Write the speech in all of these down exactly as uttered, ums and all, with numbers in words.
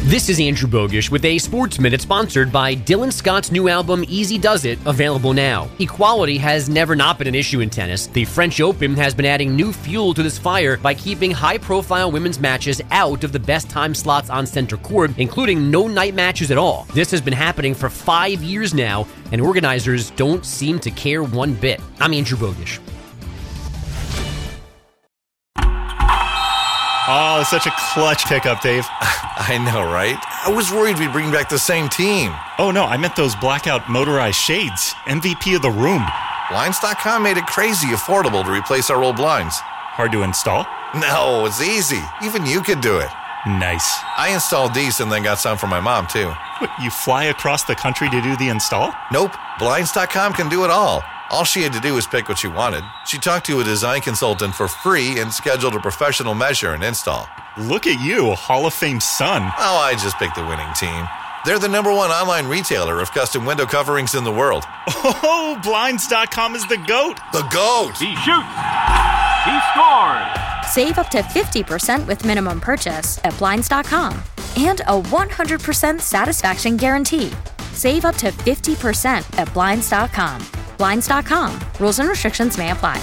This is Andrew Bogish with a Sports Minute sponsored by Dylan Scott's new album, Easy Does It, available now. Equality has never not been an issue in tennis. The French Open has been adding new fuel to this fire by keeping high-profile women's matches out of the best time slots on center court, including no night matches at all. This has been happening for five years now, and organizers don't seem to care one bit. I'm Andrew Bogish. Oh, such a clutch pickup, Dave. I know, right? I was worried we'd bring back the same team. Oh, no, I meant those blackout motorized shades. M V P of the room. Blinds dot com made it crazy affordable to replace our old blinds. Hard to install? No, it's easy. Even you could do it. Nice. I installed these and then got some for my mom, too. What, you fly across the country to do the install? Nope. Blinds dot com can do it all. All she had to do was pick what she wanted. She talked to a design consultant for free and scheduled a professional measure and install. Look at you, Hall of Fame son. Oh, I just picked the winning team. They're the number one online retailer of custom window coverings in the world. Oh, Blinds dot com is the GOAT. The GOAT! He shoots! He scores! Save up to fifty percent with minimum purchase at Blinds dot com. And a one hundred percent satisfaction guarantee. Save up to fifty percent at Blinds dot com. Blinds dot com. Rules and restrictions may apply.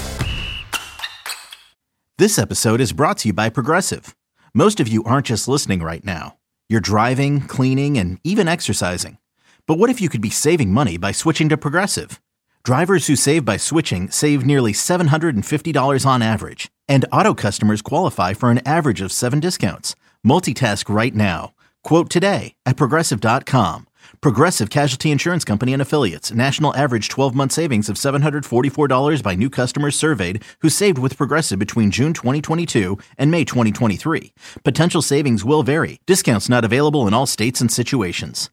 This episode is brought to you by Progressive. Most of you aren't just listening right now. You're driving, cleaning, and even exercising. But what if you could be saving money by switching to Progressive? Drivers who save by switching save nearly seven hundred fifty dollars on average. And auto customers qualify for an average of seven discounts. Multitask right now. Quote today at Progressive dot com. Progressive Casualty Insurance Company and Affiliates. National average twelve-month savings of seven hundred forty-four dollars by new customers surveyed who saved with Progressive between June twenty twenty-two and May twenty twenty-three. Potential savings will vary. Discounts not available in all states and situations.